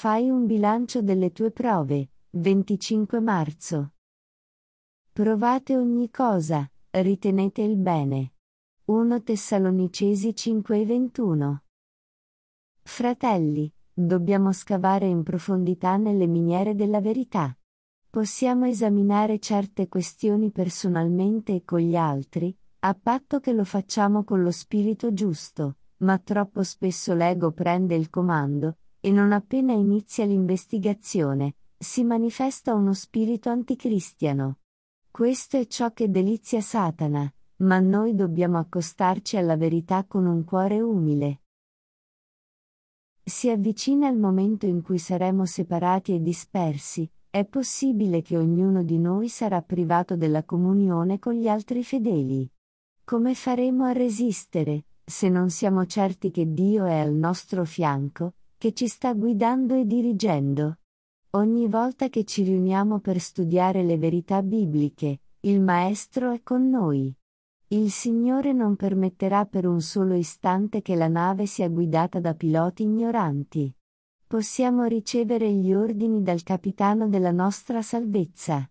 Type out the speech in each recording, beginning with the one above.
Fai un bilancio delle tue prove. 25 marzo. Provate ogni cosa, ritenete il bene. 1 Tessalonicesi 5:21. Fratelli, dobbiamo scavare in profondità nelle miniere della verità. Possiamo esaminare certe questioni personalmente e con gli altri, a patto che lo facciamo con lo spirito giusto, ma troppo spesso l'ego prende il comando, e non appena inizia l'investigazione, si manifesta uno spirito anticristiano. Questo è ciò che delizia Satana, ma noi dobbiamo accostarci alla verità con un cuore umile. Si avvicina il momento in cui saremo separati e dispersi, è possibile che ognuno di noi sarà privato della comunione con gli altri fedeli. Come faremo a resistere, se non siamo certi che Dio è al nostro fianco, che ci sta guidando e dirigendo? Ogni volta che ci riuniamo per studiare le verità bibliche, il Maestro è con noi. Il Signore non permetterà per un solo istante che la nave sia guidata da piloti ignoranti. Possiamo ricevere gli ordini dal capitano della nostra salvezza.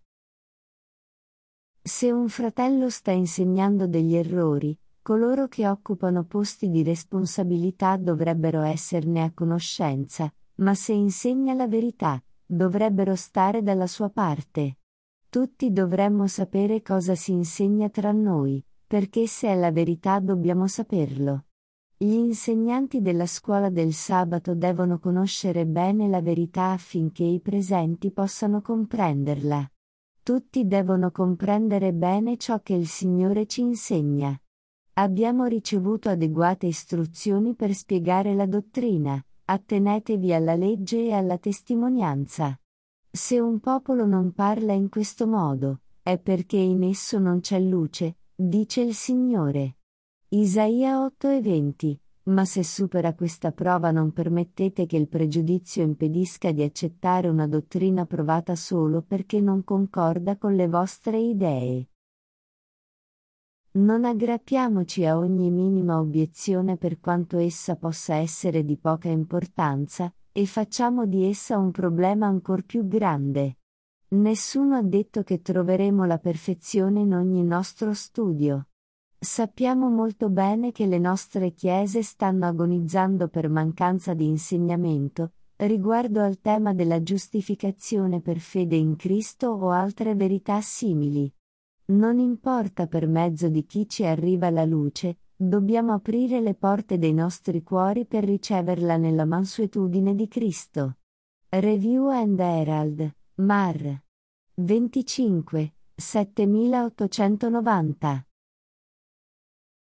Se un fratello sta insegnando degli errori, coloro che occupano posti di responsabilità dovrebbero esserne a conoscenza, ma se insegna la verità, dovrebbero stare dalla sua parte. Tutti dovremmo sapere cosa si insegna tra noi, perché se è la verità dobbiamo saperlo. Gli insegnanti della scuola del sabato devono conoscere bene la verità affinché i presenti possano comprenderla. Tutti devono comprendere bene ciò che il Signore ci insegna. Abbiamo ricevuto adeguate istruzioni per spiegare la dottrina, attenetevi alla legge e alla testimonianza. Se un popolo non parla in questo modo, è perché in esso non c'è luce, dice il Signore. Isaia 8:20. Ma se supera questa prova non permettete che il pregiudizio impedisca di accettare una dottrina provata solo perché non concorda con le vostre idee. Non aggrappiamoci a ogni minima obiezione per quanto essa possa essere di poca importanza, e facciamo di essa un problema ancor più grande. Nessuno ha detto che troveremo la perfezione in ogni nostro studio. Sappiamo molto bene che le nostre chiese stanno agonizzando per mancanza di insegnamento, riguardo al tema della giustificazione per fede in Cristo o altre verità simili. Non importa per mezzo di chi ci arriva la luce, dobbiamo aprire le porte dei nostri cuori per riceverla nella mansuetudine di Cristo. Review and Herald, Mar. 25, 7890